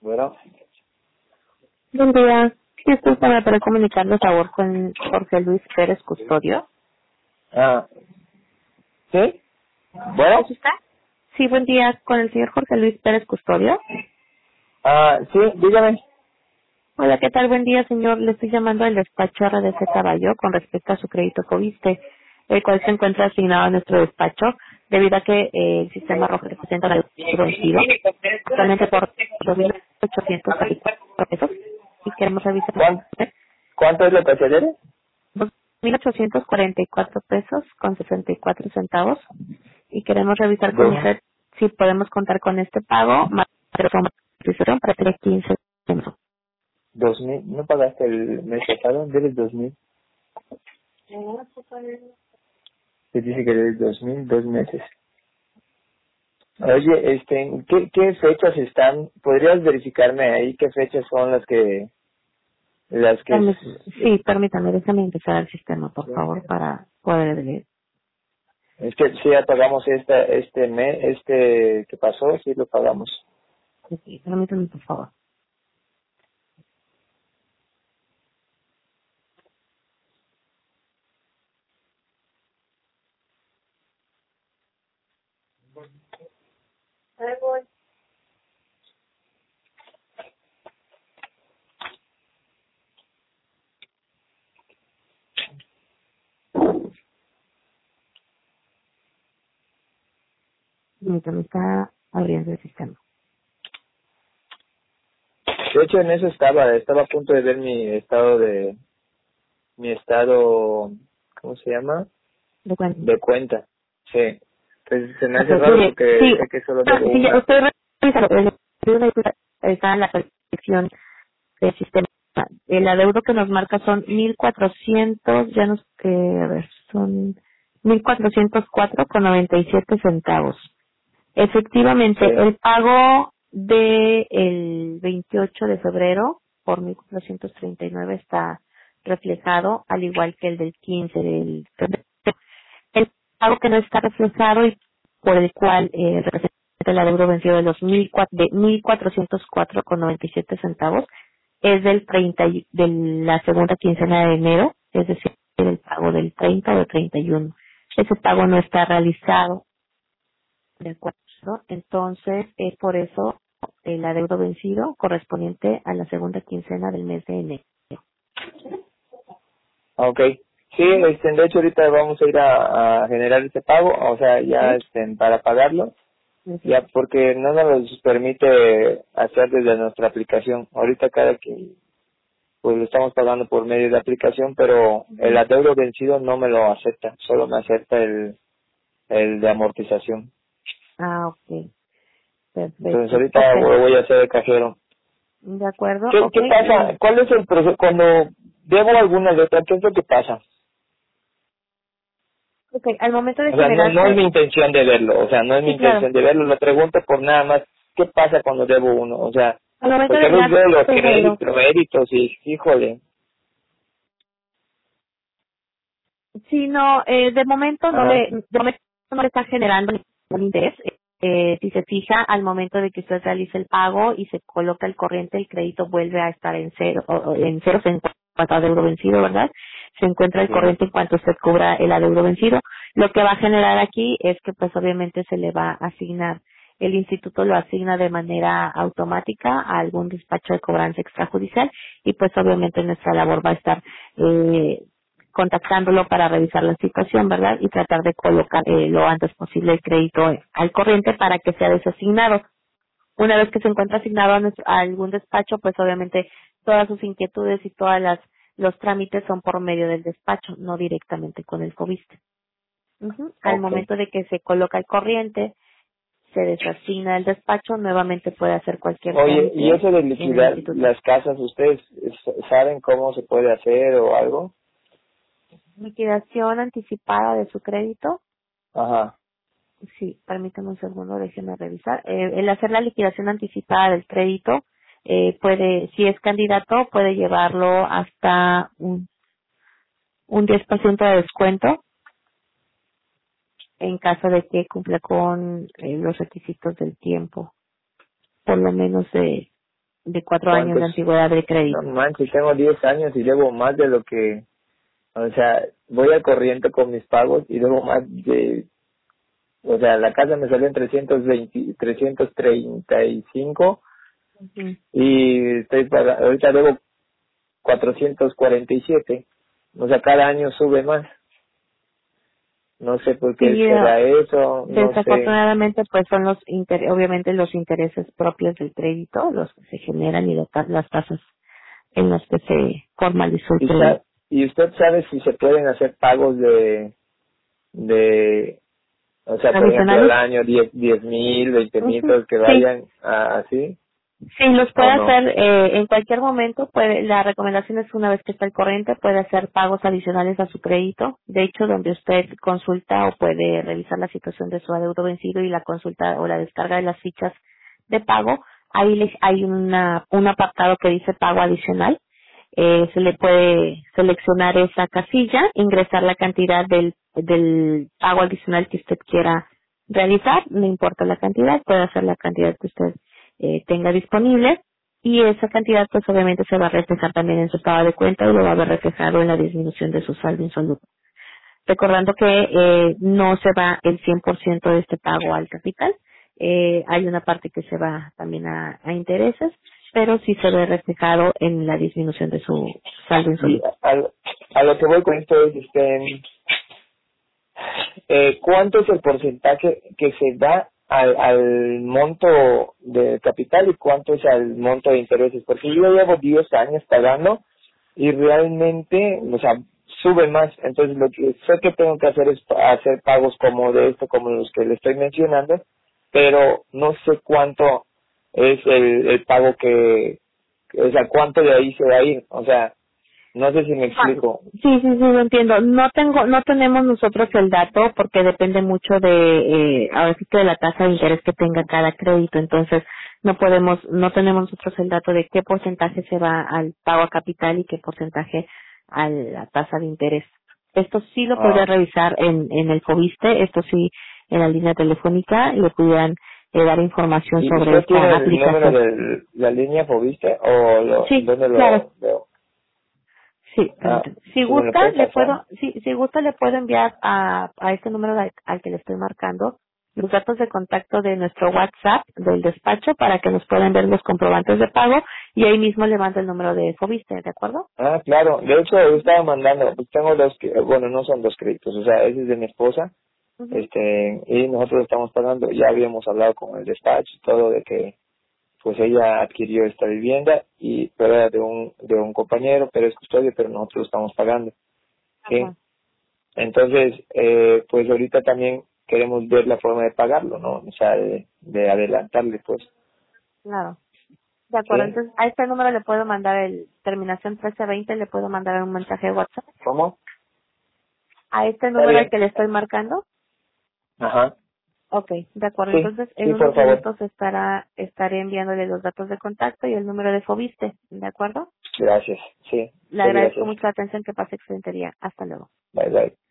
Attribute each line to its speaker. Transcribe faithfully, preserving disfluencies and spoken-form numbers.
Speaker 1: Bueno,
Speaker 2: Buen día. Disculpa, ¿me puede comunicar, por favor, con Jorge Luis Pérez Custodio?
Speaker 1: ah, ¿sí? Bueno,
Speaker 2: ¿Es usted? Sí, buen día. ¿Con el señor Jorge Luis Pérez Custodio?
Speaker 1: ah, sí, dígame.
Speaker 2: Hola, ¿qué tal? Buen día, señor. Le estoy llamando del despacho R D C Caballo con respecto a su crédito Coviste, el cual se encuentra asignado a nuestro despacho debido a que eh, el sistema rojo representa la vencido actualmente por dos mil ochocientos pesos y queremos revisar
Speaker 1: ¿Cuánto, cuánto es lo que se debe?
Speaker 2: dos mil ochocientos cuarenta y cuatro pesos con sesenta y cuatro centavos y queremos revisar con
Speaker 1: Dos,
Speaker 2: usted si podemos contar con este pago más autorización para tener quince centavos.
Speaker 1: dos mil, ¿no pagaste el mes pasado? Debes dos mil. Te dice que debes dos mil, dos meses. Oye, este, ¿qué, ¿qué fechas están? ¿Podrías verificarme ahí qué fechas son las que, las que,
Speaker 2: Permí-
Speaker 1: es,
Speaker 2: Sí, permítame, déjame empezar el sistema, por favor, para poder ver.
Speaker 1: es que si ya pagamos esta, este mes, este que pasó, sí lo pagamos.
Speaker 2: Sí, permítame, por favor. Permítame, está abriendo el sistema.
Speaker 1: De hecho, en eso estaba, estaba a punto de ver mi estado de, mi estado, ¿cómo se llama?
Speaker 2: ¿De cuenta?
Speaker 1: De cuenta. Sí. Pues se me
Speaker 2: Ok,
Speaker 1: hace raro
Speaker 2: mire,
Speaker 1: porque
Speaker 2: sí,
Speaker 1: sé que solo
Speaker 2: ah,
Speaker 1: debo
Speaker 2: sí, ya
Speaker 1: una.
Speaker 2: usted revisa, está en la sección del sistema. El adeudo que nos marca son mil cuatrocientos, ya nos, eh, a ver, son mil cuatrocientos cuatro con noventa y siete centavos. Efectivamente,
Speaker 1: Sí.
Speaker 2: el pago de el veintiocho de febrero por mil cuatrocientos treinta y nueve está reflejado, al igual que el del quince del febrero. El pago que no está reflejado y por el cual eh, representa el adeudo vencido de los mil cuatro de mil cuatrocientos cuatro con noventa y siete centavos es del treinta y- de la segunda quincena de enero, es decir, el pago del treinta o del treinta y uno. Ese pago no está realizado, ¿de acuerdo? Entonces, es por eso el adeudo vencido correspondiente a la segunda quincena del mes de enero.
Speaker 1: Ok. Sí,
Speaker 2: Ujú.
Speaker 1: este, de hecho ahorita vamos a ir a, a generar ese pago, o sea, ya
Speaker 2: ¿Sí?
Speaker 1: este, para pagarlo,
Speaker 2: Ujú.
Speaker 1: ya porque no nos permite hacer desde nuestra aplicación. Ahorita cada que, pues lo estamos pagando por medio de la aplicación, pero el
Speaker 2: Ujú.
Speaker 1: adeudo vencido no me lo acepta, solo me acepta el, el de amortización.
Speaker 2: Ah, ok.
Speaker 1: Entonces
Speaker 2: Perfecto.
Speaker 1: ahorita
Speaker 2: Ok.
Speaker 1: voy voy a hacer de cajero.
Speaker 2: De acuerdo.
Speaker 1: ¿Qué,
Speaker 2: Ok.
Speaker 1: qué pasa? ¿Cuál es el proceso? Cuando debo alguna letra, ¿qué es lo que pasa?
Speaker 2: Ok, al momento de
Speaker 1: O sea, no, no es mi
Speaker 2: generarse,
Speaker 1: intención de verlo, o sea, no es mi
Speaker 2: sí, claro,
Speaker 1: intención de verlo, lo pregunto por nada más, ¿qué pasa cuando debo uno? O sea,
Speaker 2: al momento
Speaker 1: porque
Speaker 2: de
Speaker 1: a veces
Speaker 2: generar
Speaker 1: veo los
Speaker 2: dinero,
Speaker 1: créditos, méritos y, híjole,
Speaker 2: sí, no, eh, de momento no
Speaker 1: ajá,
Speaker 2: le, de momento no le está generando ningún interés. Eh, si se fija, al momento de que usted realice el pago y se coloca el corriente, el crédito vuelve a estar en cero, o- o en cero en cuanto a adeudo vencido, ¿verdad? Se encuentra el
Speaker 1: sí,
Speaker 2: corriente en cuanto usted cubra el adeudo vencido. Lo que va a generar aquí es que pues obviamente se le va a asignar, el instituto lo asigna de manera automática a algún despacho de cobranza extrajudicial y pues obviamente nuestra labor va a estar eh, contactándolo para revisar la situación, ¿verdad? Y tratar de colocar eh, lo antes posible el crédito al corriente para que sea desasignado. Una vez que se encuentra asignado a, nuestro- a algún despacho, pues obviamente todas sus inquietudes y todas las los trámites son por medio del despacho, no directamente con el Coviste. Ujú. Al
Speaker 1: ok.
Speaker 2: momento de que se coloca el corriente, se desasigna el despacho, nuevamente puede hacer cualquier
Speaker 1: Oye, ¿y
Speaker 2: trámite
Speaker 1: eso de
Speaker 2: en el
Speaker 1: liquidar
Speaker 2: instituto.
Speaker 1: las casas, ustedes s- saben cómo se puede hacer o algo?
Speaker 2: Liquidación anticipada de su crédito.
Speaker 1: Ajá,
Speaker 2: Sí, permítame un segundo, déjeme revisar. Eh, el hacer la liquidación anticipada del crédito, eh, puede, si es candidato, puede llevarlo hasta un, un diez por ciento de descuento en caso de que cumpla con eh, los requisitos del tiempo, por lo menos de, de cuatro años de
Speaker 1: ¿Cuántos?
Speaker 2: antigüedad de crédito.
Speaker 1: No manches, tengo diez años y debo más de lo que, o sea, voy al corriente con mis pagos y debo más de, o sea, la casa me salió en trescientos veinte, trescientos treinta y cinco
Speaker 2: Ujú.
Speaker 1: y estoy pagando, ahorita debo cuatrocientos cuarenta y siete, o sea, cada año sube más. No sé por qué
Speaker 2: Sí,
Speaker 1: será
Speaker 2: eh,
Speaker 1: eso, no sé.
Speaker 2: desafortunadamente pues son los inter obviamente los intereses propios del crédito los que se generan y las ta- las tasas en las que se formalizó el
Speaker 1: ¿Y, sa-
Speaker 2: crédito.
Speaker 1: y usted sabe si se pueden hacer pagos de, de, o sea, por ejemplo, al
Speaker 2: Adicionales.
Speaker 1: año diez diez mil, veinte mil,
Speaker 2: Ujú.
Speaker 1: pero que
Speaker 2: Sí,
Speaker 1: vayan a- así
Speaker 2: sí, los puede
Speaker 1: o no?
Speaker 2: hacer eh, en cualquier momento. Puede, la recomendación es una vez que está al corriente, puede hacer pagos adicionales a su crédito. De hecho, donde usted consulta o puede revisar la situación de su adeudo vencido y la consulta o la descarga de las fichas de pago, ahí les, hay una, un apartado que dice pago adicional. Eh, se le puede seleccionar esa casilla, ingresar la cantidad del, del pago adicional que usted quiera realizar, no importa la cantidad, puede hacer la cantidad que usted eh, tenga disponible y esa cantidad pues obviamente se va a reflejar también en su estado de cuenta y lo va a ver reflejado en la disminución de su saldo insoluble. Recordando que eh, no se va el cien por ciento de este pago al capital, eh, hay una parte que se va también a, a intereses, pero sí se ve reflejado en la disminución de su saldo
Speaker 1: Y
Speaker 2: insoluble.
Speaker 1: a, a- a lo que voy con esto es, este, eh, ¿cuánto es el porcentaje que se da al, al monto de capital y cuánto es al monto de intereses? Porque yo llevo diez años pagando y realmente, o sea, sube más. Entonces, lo que sé que tengo que hacer es pa- hacer pagos como de esto, como los que le estoy mencionando, pero no sé cuánto es el, el pago que, o sea, cuánto de ahí se va a ir. O sea, no sé si me
Speaker 2: Ah,
Speaker 1: explico.
Speaker 2: sí, sí, sí, lo entiendo. No tengo, no tenemos nosotros el dato porque depende mucho de, eh, ahora sí que de la tasa de interés que tenga cada crédito. Entonces, no podemos, no tenemos nosotros el dato de qué porcentaje se va al pago a capital y qué porcentaje a la tasa de interés. Esto sí lo podría
Speaker 1: Ah,
Speaker 2: revisar en, en el Fobiste, esto sí en la línea telefónica le pudieran eh, dar información
Speaker 1: ¿y
Speaker 2: sobre
Speaker 1: usted tiene
Speaker 2: esta
Speaker 1: el número
Speaker 2: aplicación.
Speaker 1: de la línea Fobiste o lo,
Speaker 2: Sí,
Speaker 1: dónde
Speaker 2: claro.
Speaker 1: lo veo?
Speaker 2: Sí,
Speaker 1: Ah,
Speaker 2: permítame. Si
Speaker 1: ¿sí me lo
Speaker 2: gusta,
Speaker 1: puede
Speaker 2: le
Speaker 1: pasar?
Speaker 2: puedo, si, si gusta, le puedo enviar a, a este número al, al que le estoy marcando los datos de contacto de nuestro WhatsApp del despacho para que nos puedan ver los comprobantes de pago y ahí mismo le mando el número de Fobiste, ¿de acuerdo?
Speaker 1: Ah, claro. De hecho, yo estaba mandando, pues tengo dos, que- bueno, no son dos créditos, o sea, ese es de mi esposa,
Speaker 2: Ujú.
Speaker 1: este, y nosotros estamos pagando, ya habíamos hablado con el despacho y todo de que, pues ella adquirió esta vivienda y, pero era de un, de un compañero, pero es custodio, pero nosotros estamos pagando, ¿sí?
Speaker 2: Ajá,
Speaker 1: Entonces, eh, pues ahorita también queremos ver la forma de pagarlo, ¿no? O sea, de, de adelantarle, pues,
Speaker 2: claro. De acuerdo,
Speaker 1: ¿sí?
Speaker 2: entonces a este número le puedo mandar el terminación trece veinte, le puedo mandar un mensaje de WhatsApp.
Speaker 1: ¿Cómo?
Speaker 2: A este
Speaker 1: ¿Está
Speaker 2: número al
Speaker 1: bien?
Speaker 2: que le estoy marcando.
Speaker 1: Ajá.
Speaker 2: Ok, de acuerdo.
Speaker 1: Sí,
Speaker 2: Entonces,
Speaker 1: sí,
Speaker 2: en
Speaker 1: por
Speaker 2: unos
Speaker 1: favor.
Speaker 2: minutos estará, estaré enviándole los datos de contacto y el número de Fobiste, ¿de acuerdo?
Speaker 1: Gracias. Sí,
Speaker 2: Le
Speaker 1: sí,
Speaker 2: agradezco
Speaker 1: gracias.
Speaker 2: mucho la atención, que pase excelente día. Hasta luego.
Speaker 1: Bye, bye.